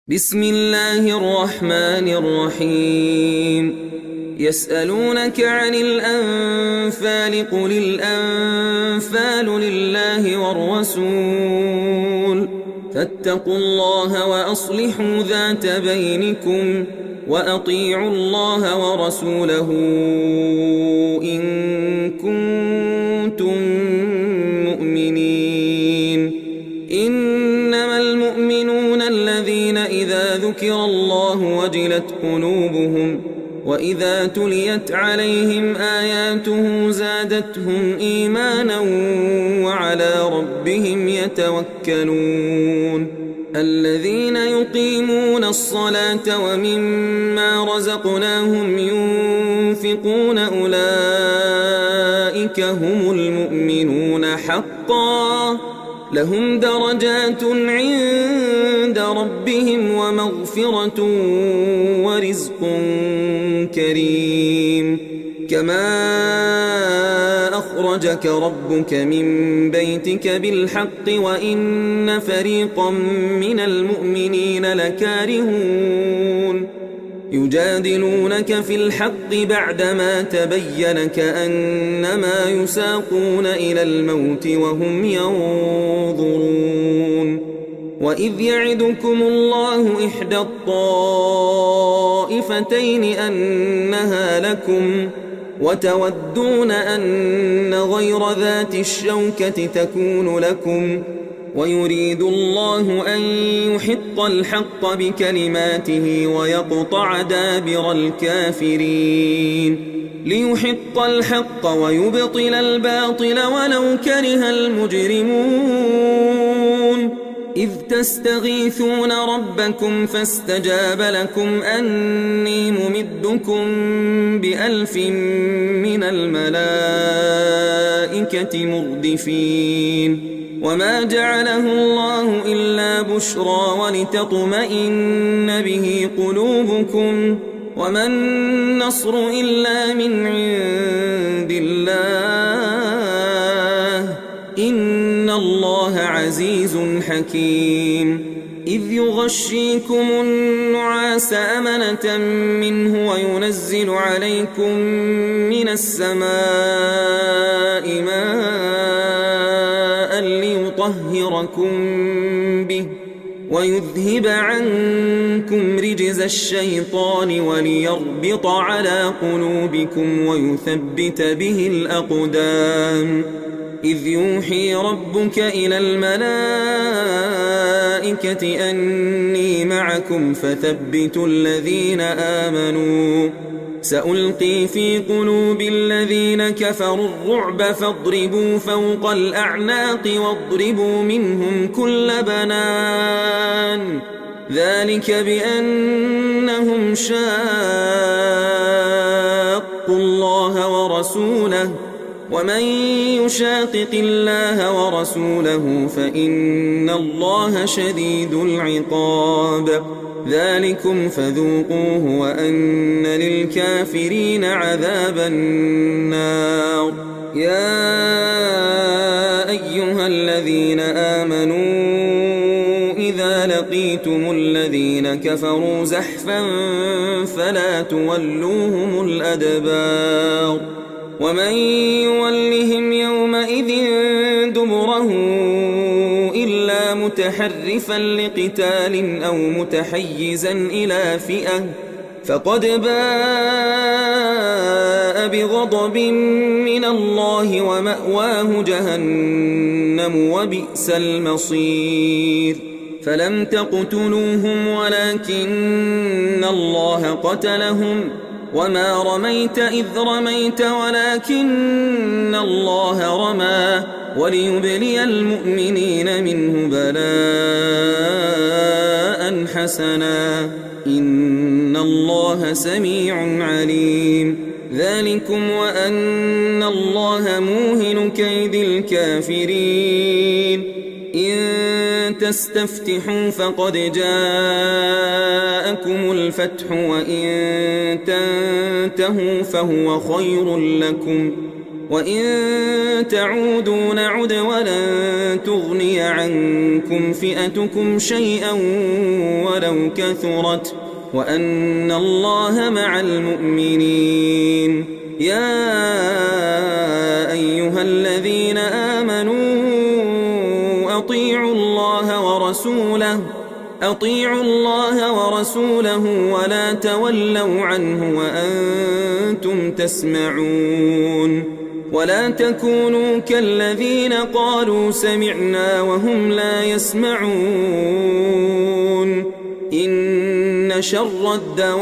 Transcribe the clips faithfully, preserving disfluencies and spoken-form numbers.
بسم الله الرحمن الرحيم يسألونك عن الأنفال قل الأنفال لله والرسول فاتقوا الله وأصلحوا ذات بينكم وأطيعوا الله ورسوله إن كنتم مؤمنين. إنما المؤمنون الذين إذا ذكر الله وجلت قلوبهم وإذا تليت عليهم آياته زادتهم إيمانا وعلى ربهم يتوكلون. الذين يقيمون الصلاة ومما رزقناهم ينفقون أولئك هم المؤمنون حقا لهم درجات عند ربهم ومغفرة ورزق كريم. كما أخرجك ربك من بيتك بالحق وإن فريقا من المؤمنين لكارهون يجادلونك في الحق بعدما تبين كأنما يساقون إلى الموت وهم ينظرون. وإذ يعدكم الله إحدى الطائفتين أنها لكم وتودون أن غير ذات الشوكة تكون لكم ويريد الله أن يحق الحق بكلماته ويقطع دابر الكافرين ليحق الحق ويبطل الباطل ولو كره المجرمون. إذ تستغيثون ربكم فاستجاب لكم أني ممدكم بألف من الملائكة مردفين. وما جعله الله إلا بشرى ولتطمئن به قلوبكم وما النصر إلا من عند الله إن الله عزيز حكيم. إذ يغشيكم النعاس أمنة منه وينزل عليكم من السماء ماء ليطهركم به ويذهب عنكم رجز الشيطان وليربط على قلوبكم ويثبت به الأقدام. إذ يوحي ربك إلى الملائكة أني معكم فثبتوا الذين آمنوا سألقي في قلوب الذين كفروا الرعب فاضربوا فوق الأعناق واضربوا منهم كل بنان ذلك بأنهم شاقوا الله ورسوله ومن يشاقق الله ورسوله فإن الله شديد العقاب. ذلكم فذوقوه وأن للكافرين عذاب النار. يا أيها الذين آمنوا إذا لقيتم الذين كفروا زحفا فلا تولوهم الأدبار ومن يولهم يومئذ دبره إلا متحرفا لقتال أو متحيزا إلى فئة فقد باء بغضب من الله ومأواه جهنم وبئس المصير. فلم تقتلوهم ولكن الله قتلهم وما رميت إذ رميت ولكن الله رمى وليبلي المؤمنين منه بلاء حسنا إن الله سميع عليم. ذلكم وأن الله موهن كيد الكافرين. إن تستفتحوا فقد جاءكم الفتح وإن تنتهوا فهو خير لكم وإن تعودوا نعد ولن تغني عنكم فئتكم شيئا ولو كثرت وأن الله مع المؤمنين. يا أيها الذين آمنوا أطيعوا الله ورسوله أطيعوا الله ورسوله ولا تولوا عنه وأنتم تسمعون. ولا تكونوا كالذين قالوا سمعنا وهم لا يسمعون. إن شر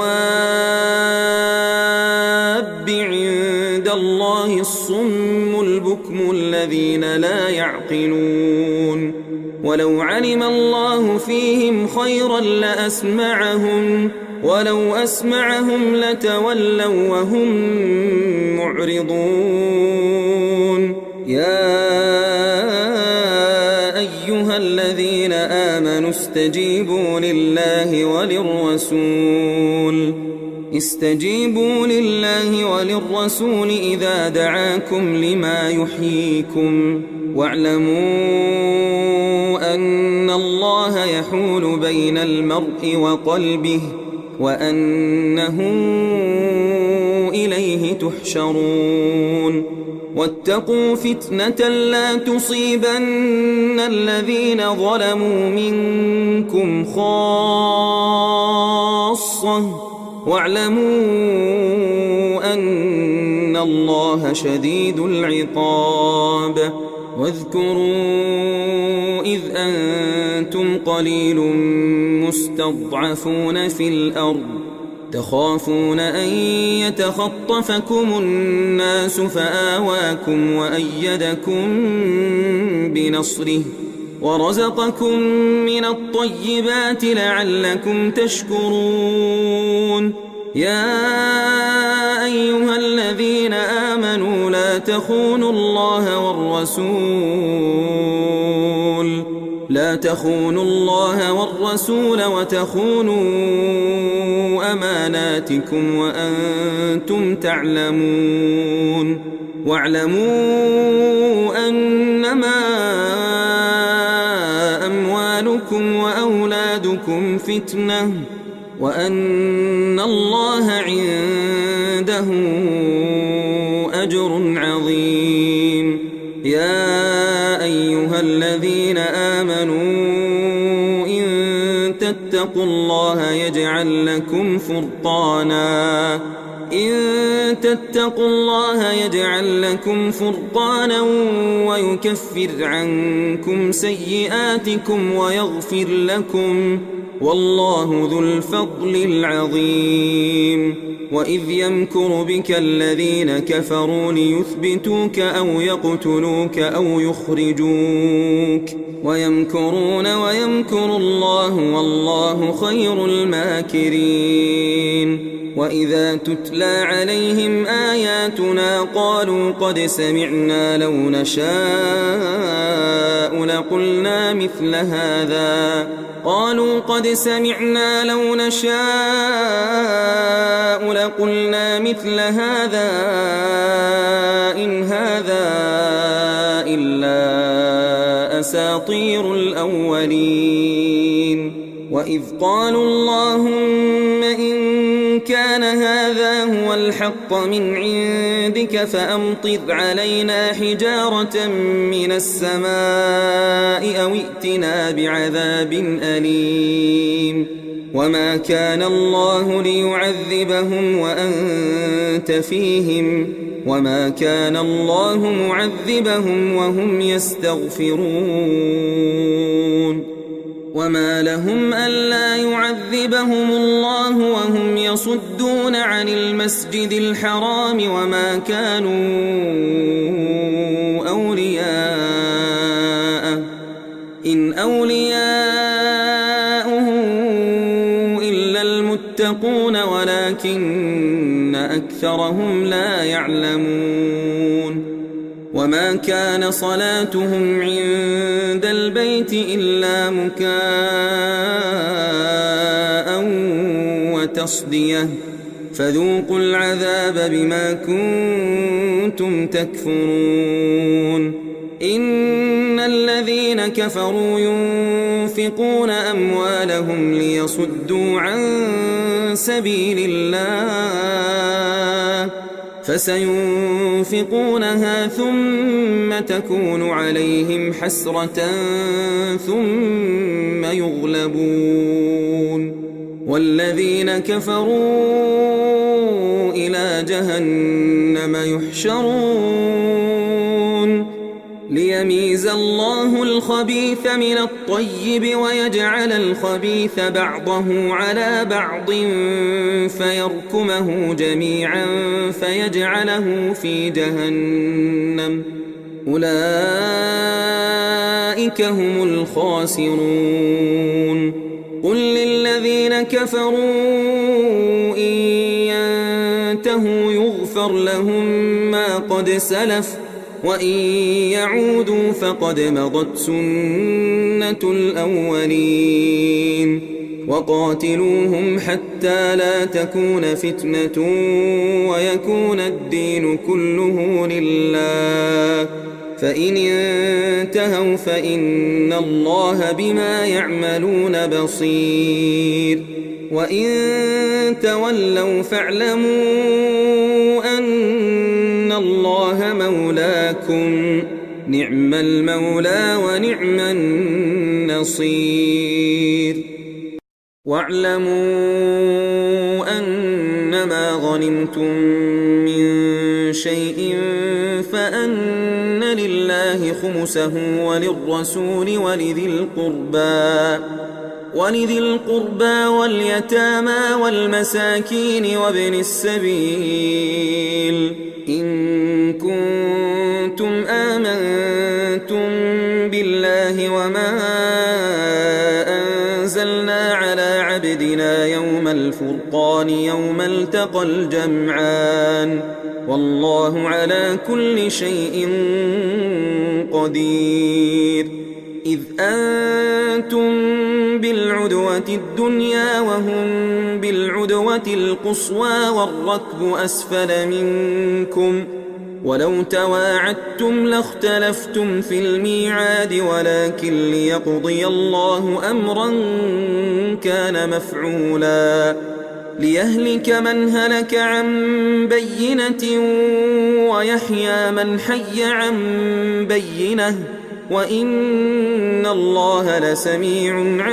الدواب عند الله الصم البكم الذين لا يعقلون. ولو علم الله فيهم خيرا لأسمعهم ولو أسمعهم لتولوا وهم معرضون. يا أيها الذين آمنوا استجيبوا لله وللرسول استجيبوا لله وللرسول إذا دعاكم لما يحييكم واعلموا أن الله يحول بين المرء وقلبه وأنه إليه تحشرون. واتقوا فتنة لا تصيبن الذين ظلموا منكم خاصة واعلموا أن الله شديد العقاب. واذكروا إذ أنتم قليل مستضعفون في الأرض تخافون أن يتخطفكم الناس فآواكم وأيدكم بنصره ورزقكم من الطيبات لعلكم تشكرون. يا أيها الذين آمنوا لا تخونوا الله والرسول لا تخونوا الله والرسول وتخونوا أماناتكم وأنتم تعلمون. واعلموا أنما أموالكم وأولادكم فتنة وأن الله عنده أجر عظيم. يا أيها الذين آمنوا إن تتقوا الله يجعل لكم فرقانا إن تتقوا الله يجعل لكم فرقانا ويكفر عنكم سيئاتكم ويغفر لكم والله ذو الفضل العظيم. وإذ يمكر بك الذين كفروا ليثبتوك أو يقتلوك أو يخرجوك ويمكرون ويمكر الله والله خير الماكرين. وإذا تتلى عليهم آياتنا قالوا قد سمعنا لو نشاء لقلنا مثل هذا قالوا قد سمعنا لو نشاء لقلنا مثل هذا إن هذا إلا أساطير الأولين. وإذ قالوا اللهم إن كان هذا هو الحق من عندك فأمطر علينا حجارة من السماء أو ائتنا بعذاب أليم. وما كان الله ليعذبهم وأنت فيهم وما كان الله معذبهم وهم يستغفرون. وما لهم ألا يعذبهم الله وهم يصدون عن المسجد الحرام وما كانوا أولياءه إن أولياؤه إلا المتقون ولكن أكثرهم لا يعلمون. وما كان صلاتهم عند البيت إلا مكاء وتصدية فذوقوا العذاب بما كنتم تكفرون إن الذين كفروا ينفقون أموالهم ليصدوا عن سبيل الله فسينفقونها ثم تكون عليهم حسرة ثم يغلبون والذين كفروا إلى جهنم يحشرون ليميز الله الخبيث من الطيب ويجعل الخبيث بعضه على بعض فيركمه جميعا فيجعله في جهنم أولئك هم الخاسرون قل للذين كفروا إن ينتهوا يغفر لهم ما قد سلف وإن يعودوا فقد مضت سنة الأولين وقاتلوهم حتى لا تكون فتنة ويكون الدين كله لله فإن انتهوا فإن الله بما يعملون بصير وإن تولوا فاعلموا أن الله مولاكم نعم المولى ونعم النصير واعلموا أنما غنمتم من شيء فأن لله خمسه وللرسول ولذي القربى ولذي القربى واليتامى والمساكين وابن السبيل إن كنتم آمنتم بالله وما أنزلنا على عبدنا يوم الفرقان يوم التقى الجمعان والله على كل شيء قدير إذ أنتم بالعدوة الدنيا وهم بالعدوة القصوى والركب أسفل منكم ولو تواعدتم لاختلفتم في الميعاد ولكن ليقضي الله أمرا كان مفعولا ليهلك من هلك عن بينة ويحيى من حي عن بينة وإن الله لسميع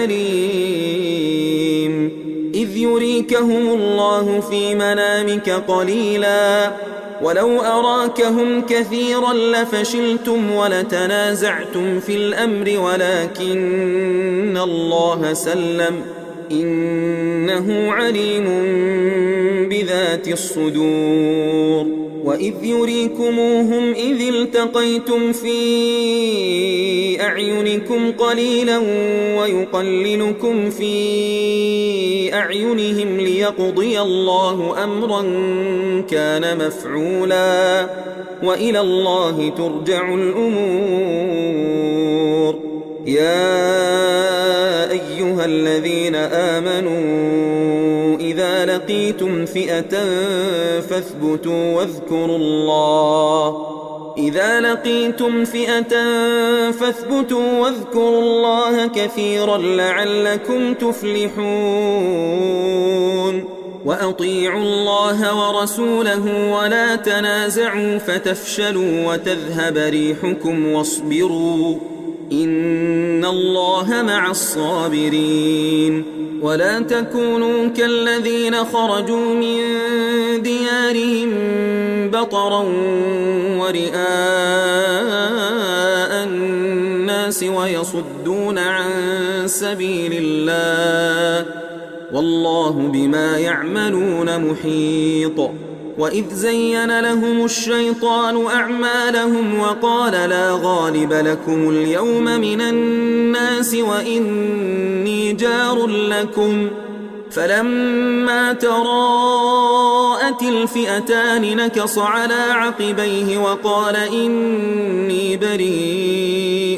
عليم إذ يريكهم الله في منامك قليلا ولو أراكهم كثيرا لفشلتم ولتنازعتم في الأمر ولكن الله سلم إنه عليم بذات الصدور وإذ يريكموهم إذ التقيتم في أعينكم قليلا ويقللكم في أعينهم ليقضي الله أمرا كان مفعولا وإلى الله ترجع الأمور يا أيها الذين آمنوا إذا لقيتم فئة فاثبتوا واذكروا الله إذا لقيتم فئة فاثبتوا واذكروا الله كثيرا لعلكم تفلحون وأطيعوا الله ورسوله ولا تنازعوا فتفشلوا وتذهب ريحكم واصبروا إن الله مع الصابرين ولا تكونوا كالذين خرجوا من ديارهم بطرا ورئاء الناس ويصدون عن سبيل الله والله بما يعملون محيط وإذ زين لهم الشيطان أعمالهم وقال لا غالب لكم اليوم من الناس وإني جار لكم فلما تراءت الفئتان نكص على عقبيه وقال إني بريء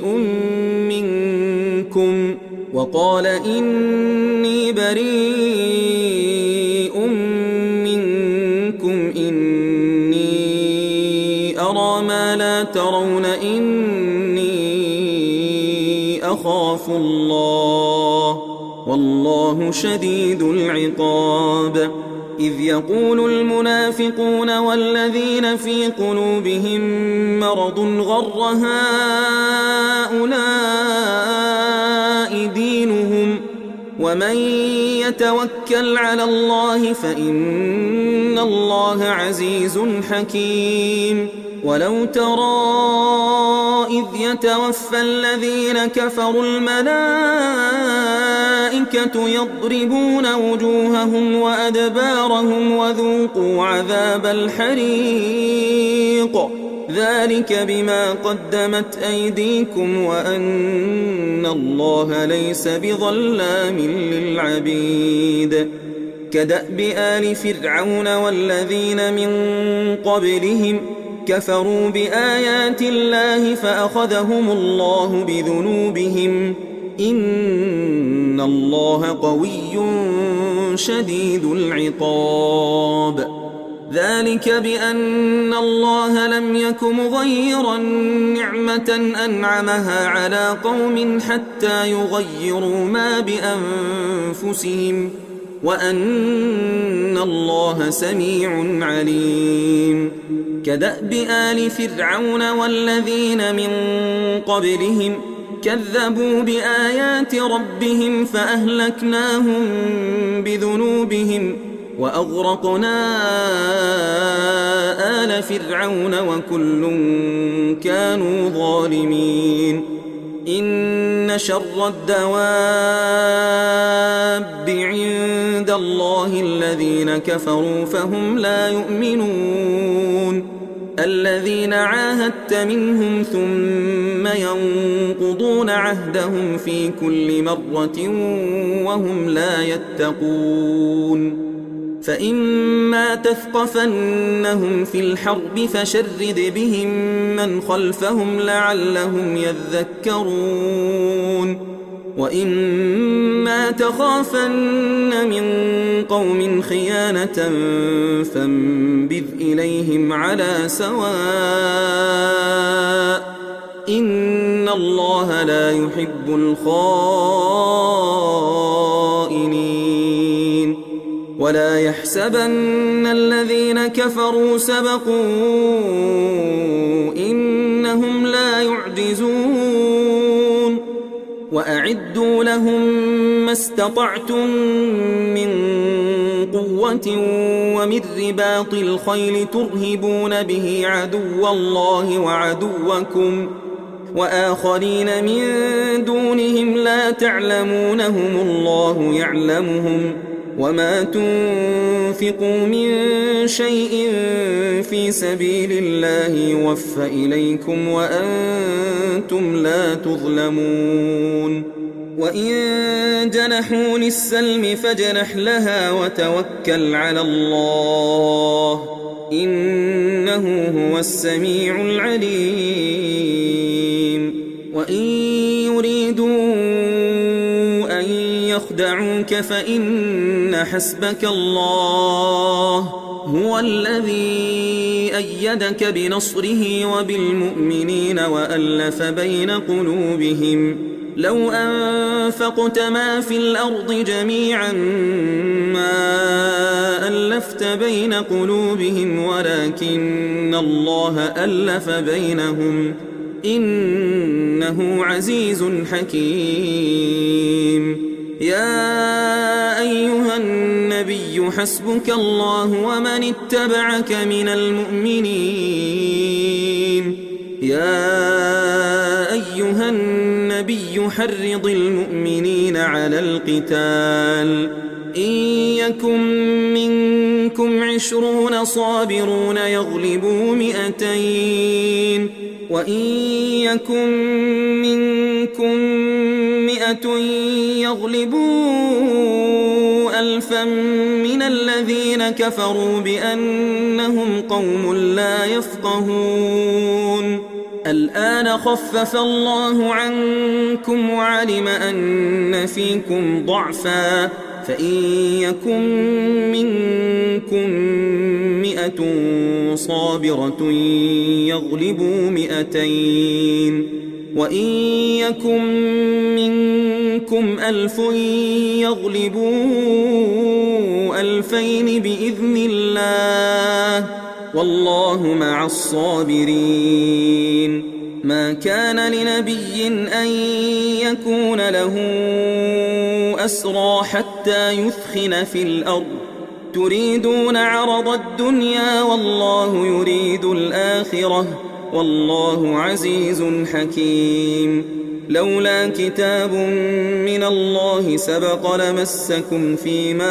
منكم وقال إني بريء منكم ترون إني أخاف الله والله شديد العقاب. إذ يقول المنافقون والذين في قلوبهم مرض غر هؤلاء دينهم ومن يتوكل على الله فإن الله عزيز حكيم. ولو ترى إذ يتوفى الذين كفروا الملائكة يضربون وجوههم وأدبارهم وذوقوا عذاب الحريق ذلك بما قدمت أيديكم وأن الله ليس بظلام للعبيد. كدأب آل فرعون والذين من قبلهم كفروا بآيات الله فأخذهم الله بذنوبهم إن الله قوي شديد العقاب. ذلك بأن الله لم يك مغيرا نعمة أنعمها على قوم حتى يغيروا ما بأنفسهم وأن الله سميع عليم. كدأب آل فرعون والذين من قبلهم كذبوا بآيات ربهم فأهلكناهم بذنوبهم وأغرقنا آل فرعون وكل كانوا ظالمين. إن شر الدواب عند الله الذين كفروا فهم لا يؤمنون. الذين عاهدت منهم ثم ينقضون عهدهم في كل مرة وهم لا يتقون. فإما تثقفنهم في الحرب فشرد بهم من خلفهم لعلهم يذكرون. وإما تخافن من قوم خيانة فانبذ إليهم على سواء إن الله لا يحب الخائنين. ولا يحسبن الذين كفروا سبقوا إنهم لا يعجزون. وأعدوا لهم ما استطعتم من قوة ومن رباط الخيل ترهبون به عدو الله وعدوكم وآخرين من دونهم لا تعلمونهم الله يعلمهم وما تنفقوا من شيء في سبيل الله يوفى إليكم وأنتم لا تظلمون. وإن جنحوا للسلم فاجنح لها وتوكل على الله إنه هو السميع العليم. وإن يريدوا أن يخدعوك فإن حسبك الله هو الذي أيدك بنصره وبالمؤمنين وألف بين قلوبهم. لو أنفقت ما في الأرض جميعا ما ألفت بين قلوبهم ولكن الله ألف بينهم إنه عزيز حكيم. يا أيها النبي حسبك الله ومن اتبعك من المؤمنين. يا أيها النبي حرض المؤمنين على القتال إن يكن منكم عشرون صابرون يغلبوا مئتين وإن يكن منكم مئة يغلبوا ألفا من الذين كفروا بأنهم قوم لا يفقهون. الآن خفف الله عنكم وعلم أن فيكم ضعفا فإن يكن منكم مئة صابرة يغلبوا مئتين وإن يكن منكم ألف يغلبوا ألفين بإذن الله والله مع الصابرين. ما كان لنبي أن يكون له أسرى حتى يثخن في الأرض تريدون عرض الدنيا والله يريد الآخرة والله عزيز حكيم. لولا كتاب من الله سبق لمسكم فيما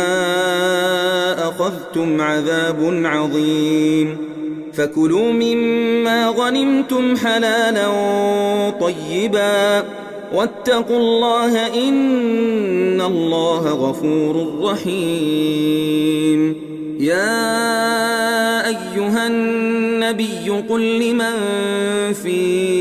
أخذتم عذاب عظيم. فكلوا مما غنمتم حلالا طيبا واتقوا الله إن الله غفور رحيم. يا أيها النبي قل لمن في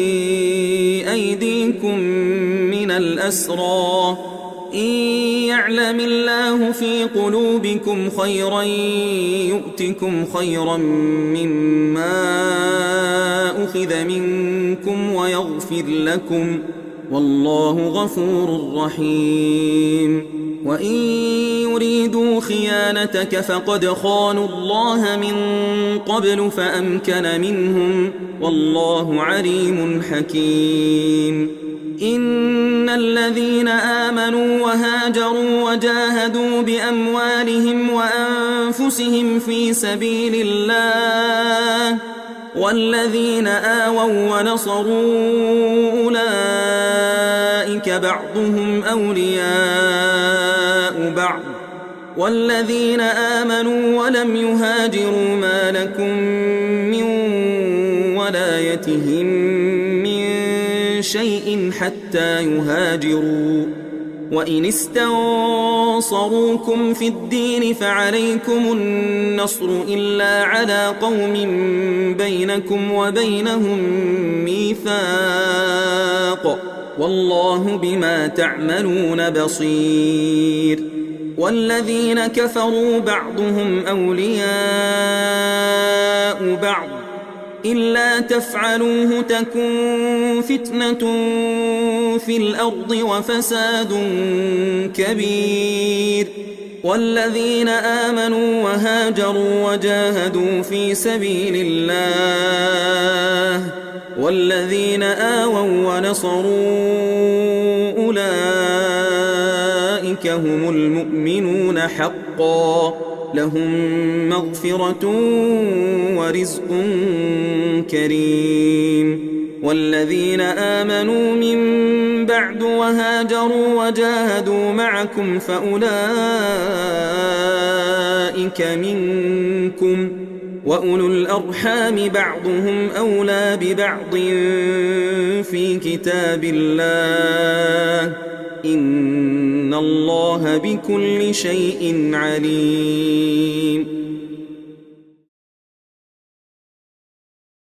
أيديكم من الأسرى إن يعلم الله في قلوبكم خيرا يؤتكم خيرا مما أخذ منكم ويغفر لكم والله غفور رحيم. وإن يريدوا خيانتك فقد خانوا الله من قبل فأمكن منهم والله عليم حكيم. إن الذين آمنوا وهاجروا وجاهدوا بأموالهم وأنفسهم في سبيل الله والذين آووا ونصروا أولئك بعضهم أولياء بعض والذين آمنوا ولم يهاجروا ما لكم من ولايتهم من شيء حتى يهاجروا وإن استنصروكم في الدين فعليكم النصر إلا على قوم بينكم وبينهم ميثاق والله بما تعملون بصير. والذين كفروا بعضهم أولياء بعض إلا تفعلوه تكن فتنة في الأرض وفساد كبير. والذين آمنوا وهاجروا وجاهدوا في سبيل الله والذين آووا ونصروا أولئك هم المؤمنون حقا لهم مغفرة ورزق كريم. والذين آمنوا من بعد وهاجروا وجاهدوا معكم فأولئك منكم وأولو الأرحام بعضهم أولى ببعض في كتاب الله إن الله بكل شيء عليم.